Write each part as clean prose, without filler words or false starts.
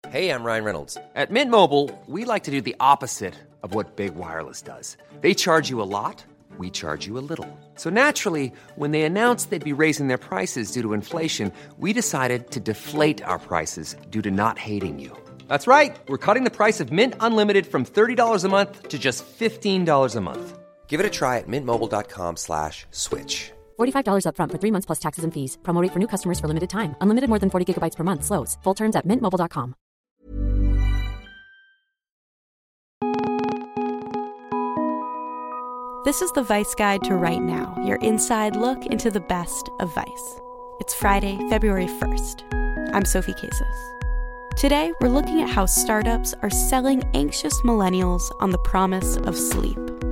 Hey, I'm Ryan Reynolds. At Mint Mobile, we like to do the opposite of what Big Wireless does. They charge you a lot, we charge you a little. So naturally, when they announced they'd be raising their prices due to inflation, we decided to deflate our prices due to not hating you. That's right. We're cutting the price of Mint Unlimited from $30 a month to just $15 a month. Give it a try at mintmobile.com/switch. $45 up front for 3 months plus taxes and fees. Promo rate for new customers for limited time. Unlimited more than 40 gigabytes per month. Slows full terms at mintmobile.com. This is the Vice Guide to Right Now, your inside look into the best of Vice. It's Friday, February 1st. I'm Sophie Casas. Today, we're looking at how startups are selling anxious millennials on the promise of sleep.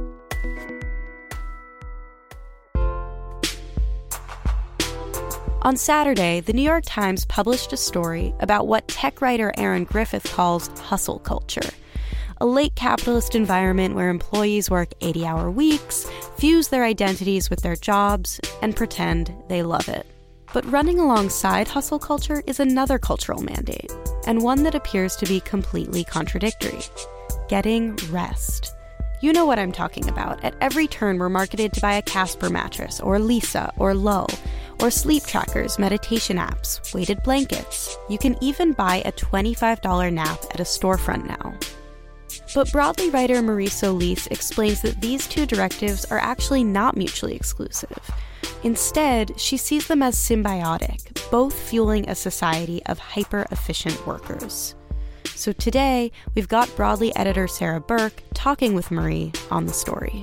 On Saturday, the New York Times published a story about what tech writer Aaron Griffith calls hustle culture, a late capitalist environment where employees work 80-hour weeks, fuse their identities with their jobs, and pretend they love it. But running alongside hustle culture is another cultural mandate, and one that appears to be completely contradictory: getting rest. You know what I'm talking about. At every turn, we're marketed to buy a Casper mattress, or Lisa, or Low, or sleep trackers, meditation apps, weighted blankets. You can even buy a $25 nap at a storefront now. But Broadly writer Marie Solis explains that these two directives are actually not mutually exclusive. Instead, she sees them as symbiotic, both fueling a society of hyper-efficient workers. So today, we've got Broadly editor Sarah Burke talking with Marie on the story.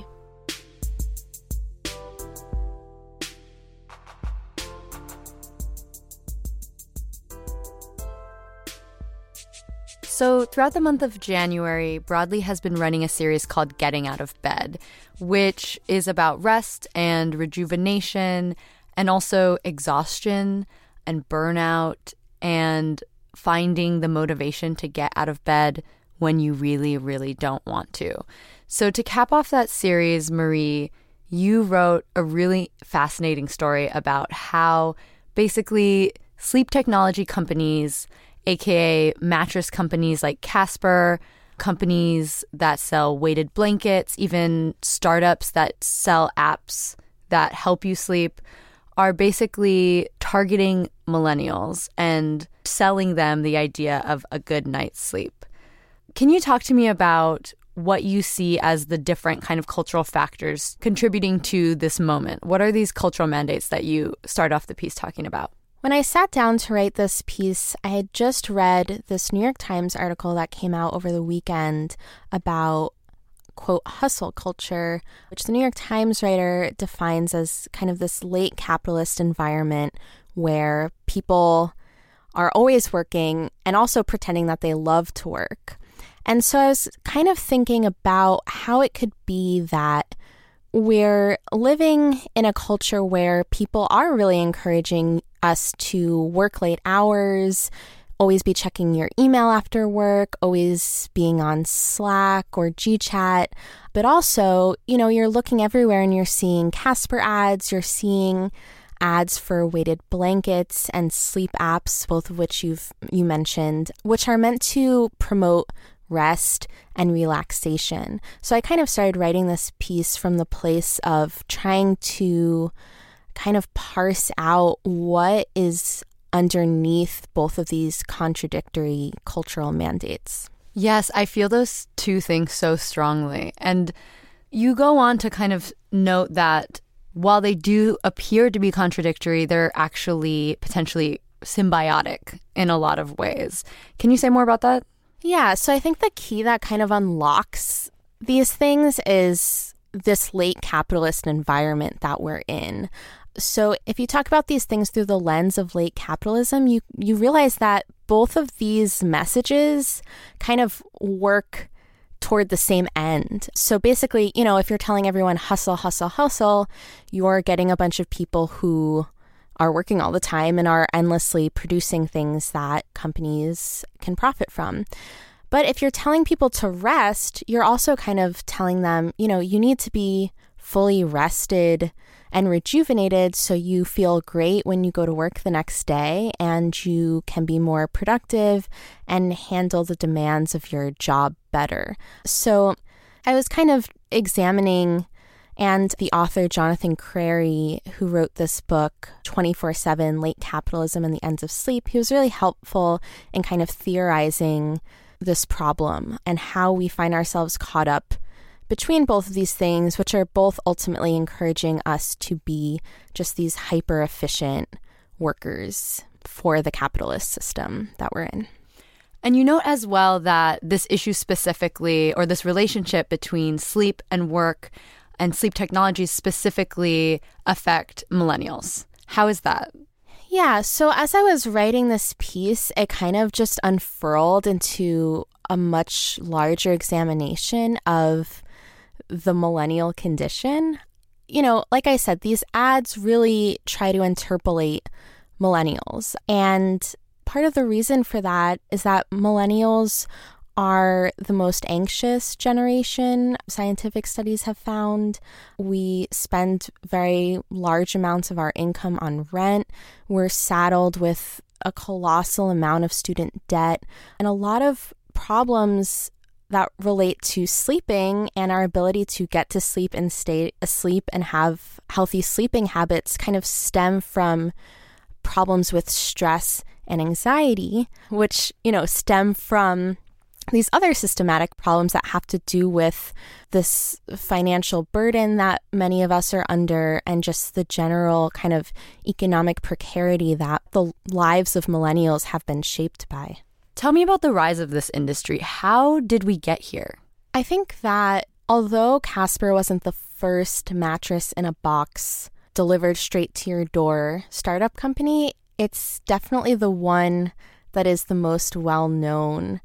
So throughout the month of January, Broadly has been running a series called Getting Out of Bed, which is about rest and rejuvenation and also exhaustion and burnout and finding the motivation to get out of bed when you really, really don't want to. So to cap off that series, Marie, you wrote a really fascinating story about how basically sleep technology companies, aka mattress companies like Casper, companies that sell weighted blankets, even startups that sell apps that help you sleep, are basically targeting millennials and selling them the idea of a good night's sleep. Can you talk to me about what you see as the different kind of cultural factors contributing to this moment? What are these cultural mandates that you start off the piece talking about? When I sat down to write this piece, I had just read this New York Times article that came out over the weekend about, quote, hustle culture, which the New York Times writer defines as kind of this late capitalist environment where people are always working and also pretending that they love to work. And so I was kind of thinking about how it could be that we're living in a culture where people are really encouraging us to work late hours, always be checking your email after work, always being on Slack or GChat. But also, you know, you're looking everywhere and you're seeing Casper ads, you're seeing ads for weighted blankets and sleep apps, both of which you mentioned, which are meant to promote rest and relaxation. So I kind of started writing this piece from the place of trying to kind of parse out what is underneath both of these contradictory cultural mandates. Yes, I feel those two things so strongly. And you go on to kind of note that while they do appear to be contradictory, they're actually potentially symbiotic in a lot of ways. Can you say more about that? Yeah, so I think the key that kind of unlocks these things is this late capitalist environment that we're in. So if you talk about these things through the lens of late capitalism, you realize that both of these messages kind of work toward the same end. So basically, you know, if you're telling everyone hustle, hustle, hustle, you're getting a bunch of people who are working all the time and are endlessly producing things that companies can profit from. But if you're telling people to rest, you're also kind of telling them, you know, you need to be fully rested and rejuvenated so you feel great when you go to work the next day and you can be more productive and handle the demands of your job better. So I was kind of examining, and the author Jonathan Crary, who wrote this book, 24/7, Late Capitalism and the Ends of Sleep, he was really helpful in kind of theorizing this problem and how we find ourselves caught up between both of these things, which are both ultimately encouraging us to be just these hyper-efficient workers for the capitalist system that we're in. And you note as well that this issue specifically, or this relationship between sleep and work and sleep technologies specifically, affect millennials. How is that? Yeah, so as I was writing this piece, it kind of just unfurled into a much larger examination of the millennial condition. You know, like I said, these ads really try to interpolate millennials. And part of the reason for that is that millennials are the most anxious generation, scientific studies have found. We spend very large amounts of our income on rent. We're saddled with a colossal amount of student debt and a lot of problems that relate to sleeping and our ability to get to sleep and stay asleep and have healthy sleeping habits kind of stem from problems with stress and anxiety, which, you know, stem from these other systematic problems that have to do with this financial burden that many of us are under and just the general kind of economic precarity that the lives of millennials have been shaped by. Tell me about the rise of this industry. How did we get here? I think that although Casper wasn't the first mattress in a box delivered straight to your door startup company, it's definitely the one that is the most well-known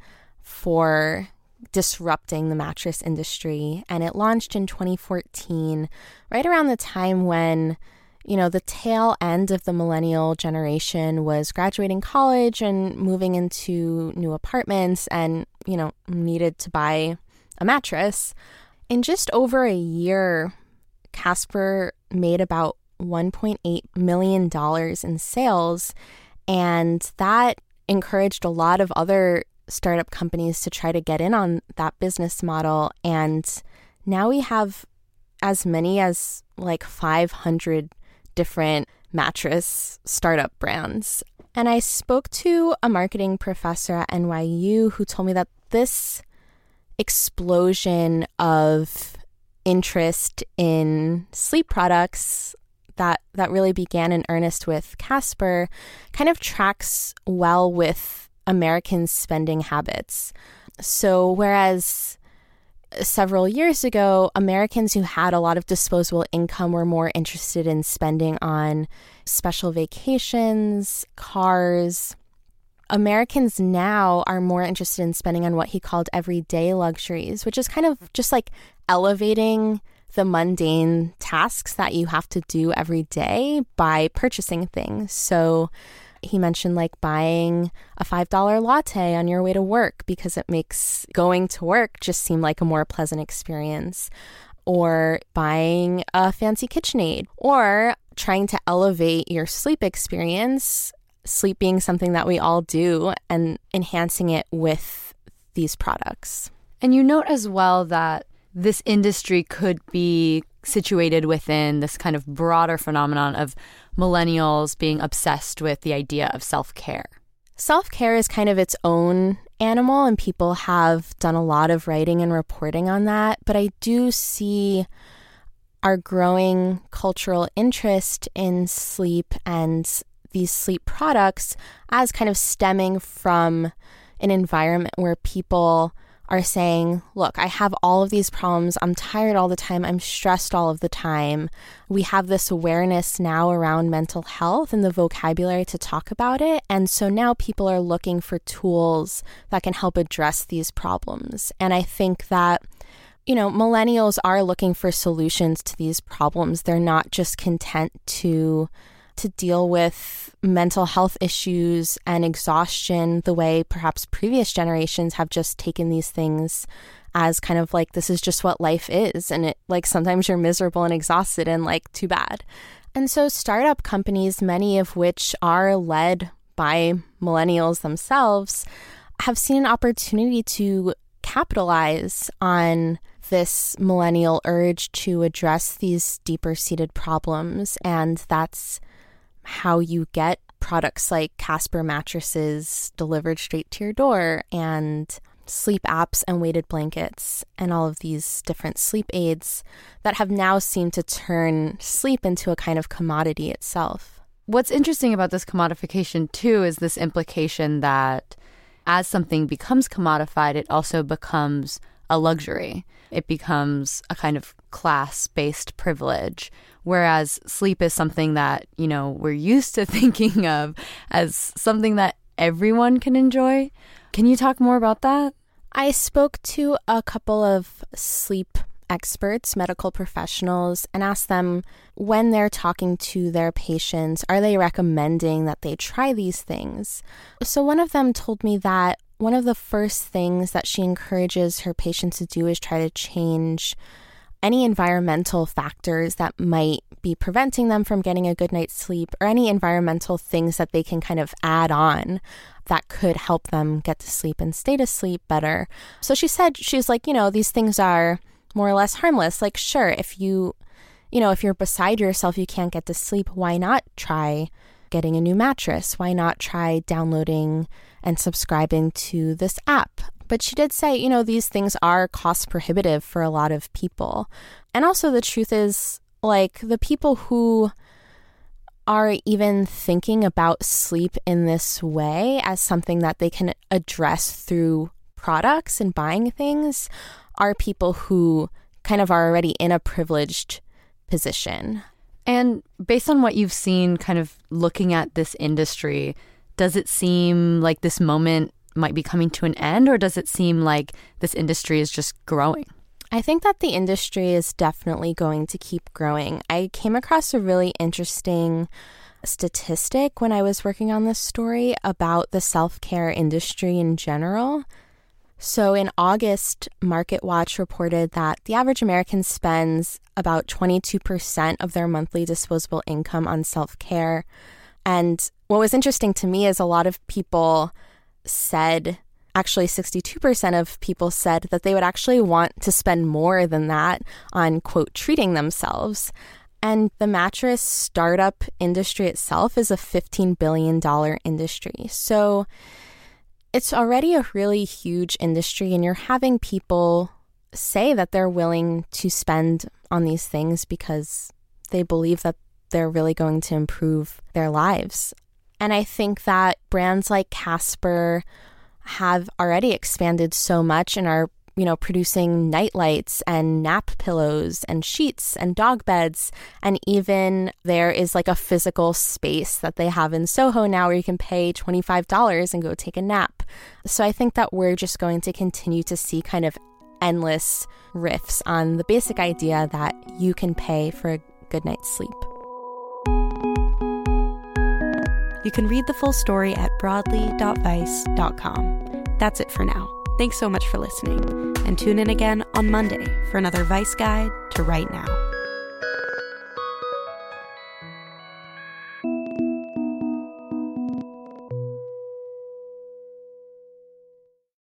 for disrupting the mattress industry. And it launched in 2014, right around the time when, you know, the tail end of the millennial generation was graduating college and moving into new apartments and, you know, needed to buy a mattress. In just over a year, Casper made about $1.8 million in sales, and that encouraged a lot of other startup companies to try to get in on that business model. And now we have as many as like 500 different mattress startup brands. And I spoke to a marketing professor at NYU who told me that this explosion of interest in sleep products that really began in earnest with Casper kind of tracks well with Americans' spending habits. So whereas several years ago, Americans who had a lot of disposable income were more interested in spending on special vacations, cars, Americans now are more interested in spending on what he called everyday luxuries, which is kind of just like elevating the mundane tasks that you have to do every day by purchasing things. So he mentioned like buying a $5 latte on your way to work because it makes going to work just seem like a more pleasant experience, or buying a fancy KitchenAid, or trying to elevate your sleep experience, sleep being something that we all do, and enhancing it with these products. And you note as well that this industry could be situated within this kind of broader phenomenon of millennials being obsessed with the idea of self-care. Self-care is kind of its own animal, and people have done a lot of writing and reporting on that. But I do see our growing cultural interest in sleep and these sleep products as kind of stemming from an environment where people are saying, look, I have all of these problems. I'm tired all the time. I'm stressed all of the time. We have this awareness now around mental health and the vocabulary to talk about it. And so now people are looking for tools that can help address these problems. And I think that, you know, millennials are looking for solutions to these problems. They're not just content to to deal with mental health issues and exhaustion the way perhaps previous generations have just taken these things as kind of like, this is just what life is. And it like sometimes you're miserable and exhausted and like, too bad. And so startup companies, many of which are led by millennials themselves, have seen an opportunity to capitalize on this millennial urge to address these deeper-seated problems. And that's how you get products like Casper mattresses delivered straight to your door, and sleep apps and weighted blankets, and all of these different sleep aids that have now seemed to turn sleep into a kind of commodity itself. What's interesting about this commodification, too, is this implication that as something becomes commodified, it also becomes a luxury. It becomes a kind of class-based privilege, whereas sleep is something that, you know, we're used to thinking of as something that everyone can enjoy. Can you talk more about that? I spoke to a couple of sleep experts, medical professionals, and asked them when they're talking to their patients, are they recommending that they try these things? So one of them told me that one of the first things that she encourages her patients to do is try to change any environmental factors that might be preventing them from getting a good night's sleep, or any environmental things that they can kind of add on that could help them get to sleep and stay to sleep better. So she said, she's like, you know, these things are more or less harmless. Like, sure, if you're beside yourself, you can't get to sleep, why not try getting a new mattress? Why not try downloading and subscribing to this app? But she did say, you know, these things are cost prohibitive for a lot of people. And also the truth is, like, the people who are even thinking about sleep in this way as something that they can address through products and buying things are people who kind of are already in a privileged position. And based on what you've seen kind of looking at this industry, does it seem like this moment might be coming to an end, or does it seem like this industry is just growing? I think that the industry is definitely going to keep growing. I came across a really interesting statistic when I was working on this story about the self-care industry in general. So in August, MarketWatch reported that the average American spends about 22% of their monthly disposable income on self-care. And what was interesting to me is a lot of people said, actually 62% of people said that they would actually want to spend more than that on, quote, treating themselves. And the mattress startup industry itself is a $15 billion industry. So it's already a really huge industry, and you're having people say that they're willing to spend on these things because they believe that they're really going to improve their lives. And I think that brands like Casper have already expanded so much and are, you know, producing night lights and nap pillows and sheets and dog beds. And even there is like a physical space that they have in Soho now where you can pay $25 and go take a nap. So I think that we're just going to continue to see kind of endless riffs on the basic idea that you can pay for a good night's sleep. You can read the full story at broadly.vice.com. That's it for now. Thanks so much for listening, and tune in again on Monday for another Vice Guide to Right Now.